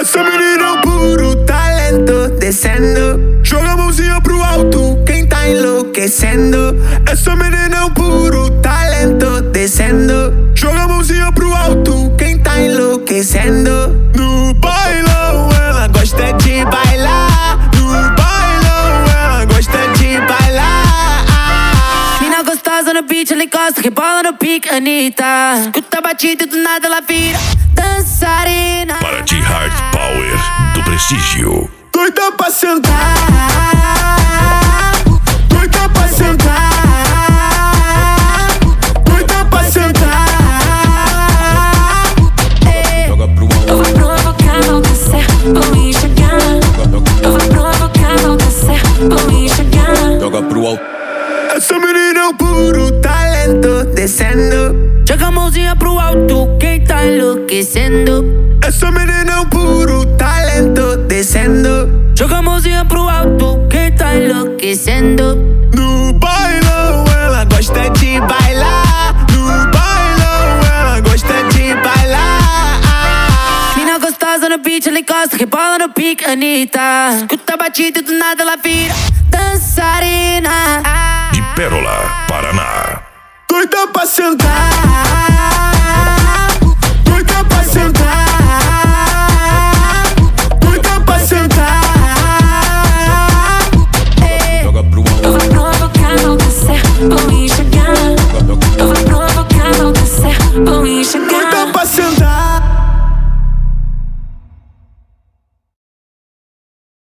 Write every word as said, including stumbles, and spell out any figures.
Essa menina é um puro talento, descendo. Joga a mãozinha pro alto, quem tá enlouquecendo. Essa menina é um puro talento, descendo. Joga a mãozinha pro alto, quem tá enlouquecendo. No bailão ela gosta de bailar. No bailão ela gosta de bailar. Mina gostosa no beat, ela encosta, rebola no pique, Anitta. Escuta a batida e do nada ela vira dançarina. Paraty Hard Power do Prestígio. Doida pra sentar, doida pra sentar, doida pra sentar. Joga pro alto. Eu vou provocar, vou descer, vou enxergar. Eu vou provocar, vou descer, vou enxergar. Joga pro alto. Essa menina é um puro talento, descendo. Joga a mãozinha pro alto, quem tá enlouquecendo. Essa menina é um puro talento, descendo. Joga a mãozinha pro alto, quem tá enlouquecendo. No bailão ela gosta de bailar. No bailão ela gosta de bailar. Mina gostosa no beat, ela encosta, rebola no pique, Anitta. Escuta a batida e do nada ela vira dançarina. De Pérola, Paraná. Doida pra sentar,